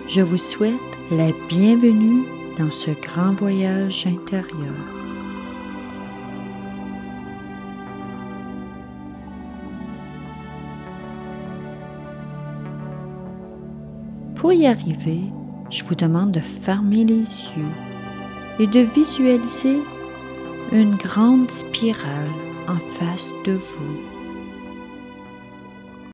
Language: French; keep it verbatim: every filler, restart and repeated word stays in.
Je vous souhaite la bienvenue dans ce grand voyage intérieur. Pour y arriver, je vous demande de fermer les yeux et de visualiser une grande spirale en face de vous.